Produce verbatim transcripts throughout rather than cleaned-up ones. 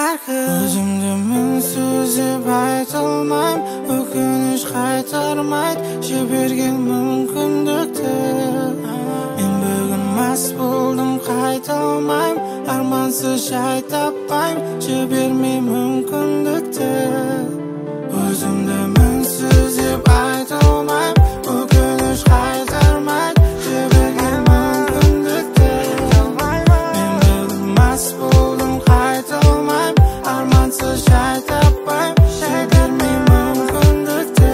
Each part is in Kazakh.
Өзімді мінсіз деп айта алмайм, өкініш қайтармайды жіберген мүмкіндікті. Мен бүгін мас болдым, қайта алмайм, армансыз жай таппайм, жібермей мүмкіндікті. Өзімді мінсіз деп айта алмайм, өкініш қайтармайды жіберген мүмкіндікті. Мен бүгін мас болдым, қайта алмайм, армансыз жай таппайм, жібермей мүмкіндікті.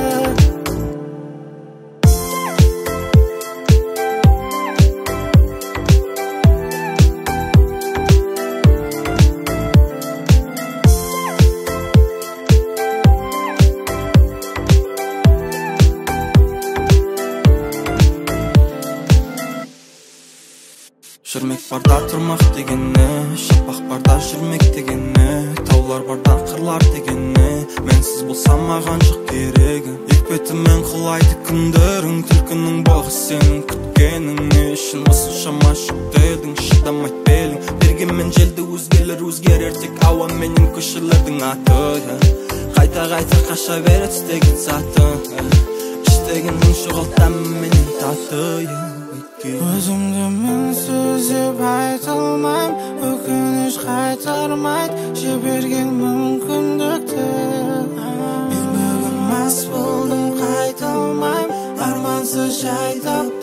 Жүрмек барда тұрмақ дегені, шапақ барда жүрмек дегені, таулар барда қырлар дегені, менсіз болсам маған жоқ керегі. Екпетімен құлайды күндерің, түлкінің боғы сенің күткенің. Не үшін осыншама жүктелдің, шыдамайды белің. Бергенмен желді өзгелер өзгерер, тек ауа менен көшелердің аты. Қайта-қайта қаша береді істеген затың, іштегенің жоғалтамын менен таты. Өзімді мінсіз деп айта алмайм, өкініш қайтармайды жіберген мүмкіндікті. Мен бүгін мас болдым, қайта алмайм, армансыз жай таппайм.